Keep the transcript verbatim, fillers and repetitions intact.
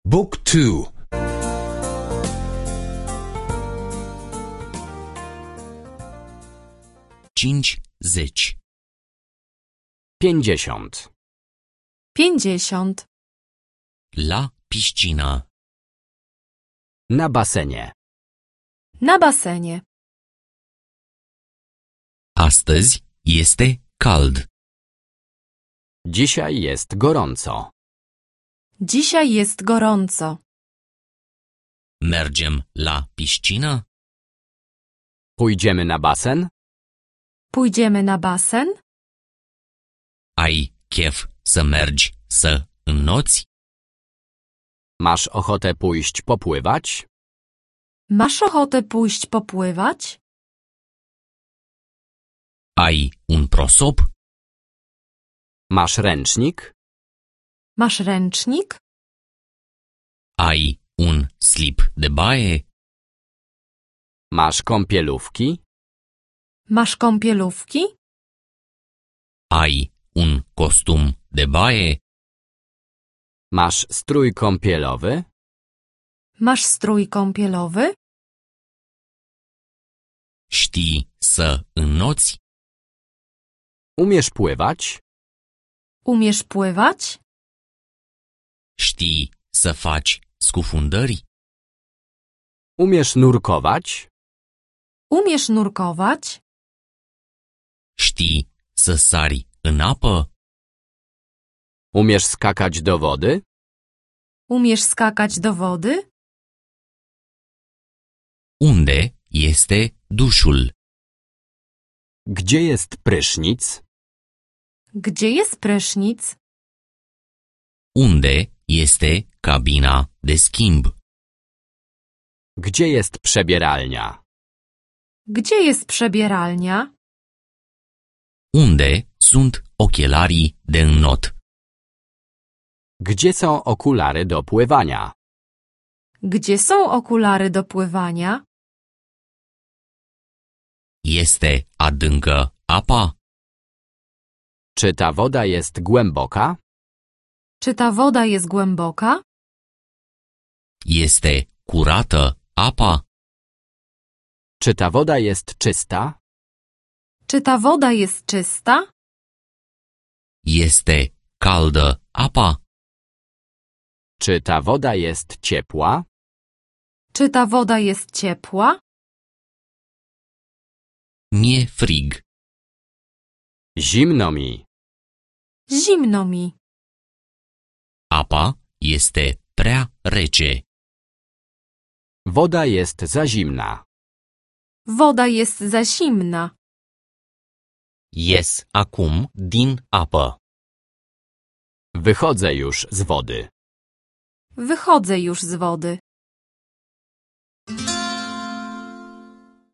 Book two. cincizeci. Pięćdziesiąt. Pięćdziesiąt. La piscina. Na basenie. Na basenie. Astăzi este cald. Dzisiaj jest gorąco. Dzisiaj jest gorąco. Mergem la piscină? Pójdziemy na basen? Pójdziemy na basen? Ai chef să mergi să înnoți? Masz ochotę pójść popływać? Masz ochotę pójść popływać? Ai un prosop? Masz ręcznik? Masz ręcznik? Ai un slip de baie? Masz kąpielówki? Masz kąpielówki? Ai un costum de baie? Masz strój kąpielowy? Masz strój kąpielowy? Știi să înnoți? Umiesz pływać? Umiesz pływać? Știi să faci scufundări? Umiesz nurkować? Umiesz nurkować? Știi să sari în apă? Umiesz skakać do wody? Umiesz skakać do wody? Unde este dușul? Gdzie jest prysznic? Gdzie jest prysznic? Unde este cabina de schimb? Gdzie jest przebieralnia? Gdzie jest przebieralnia? Unde sunt ochelarii de înnot? Gdzie są okulary do pływania? Gdzie są okulary do pływania? Este adâncă apa? Czy ta woda jest głęboka? Czy ta woda jest głęboka? Este curată apa? Czy ta woda jest czysta? Czy ta woda jest czysta? Este caldă apa? Czy ta woda jest ciepła? Czy ta woda jest ciepła? Mie frig. Zimno mi. Zimno mi. Apa este prea rece. Woda jest za zimna. Woda jest za zimna. Ies acum din apă. Wychodzę już z wody. Wychodzę już z wody.